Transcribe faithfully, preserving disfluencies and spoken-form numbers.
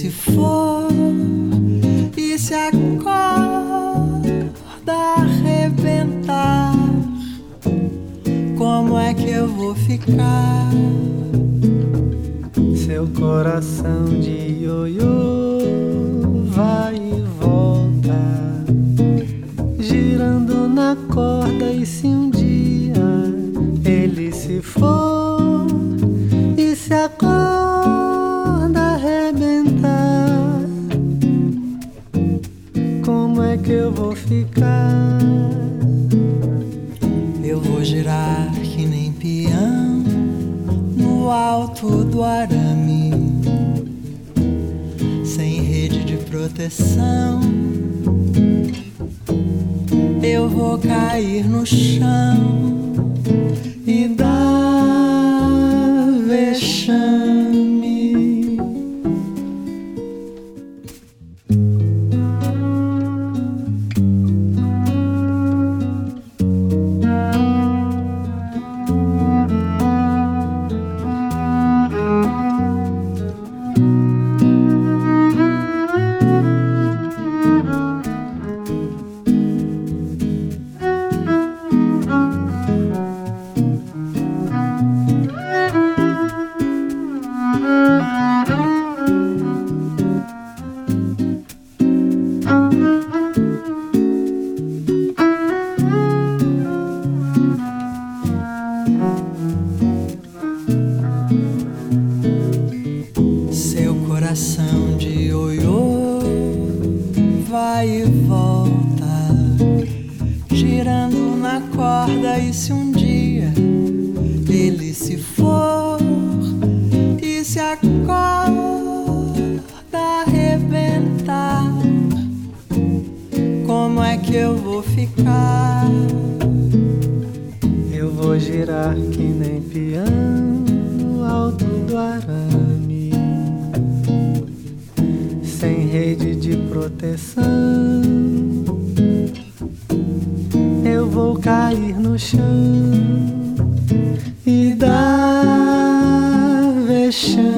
se for e se acorda arrebentar, como é que eu vou ficar? Seu coração de ioiô vai e volta, girando na corda. E se um dia ele se for e se acorda arrebentar, como é que eu vou ficar? Eu vou girar que nem peão no alto do arame, sem rede de proteção. Eu vou cair no chão e dar vexame. Seu coração de ioiô vai e volta, girando na corda. E se um dia ele se for e se acorda arrebentar, como é que eu vou ficar? Eu vou girar que nem peão no alto do arame, sem rede de proteção. Eu vou cair no chão e dar vexame.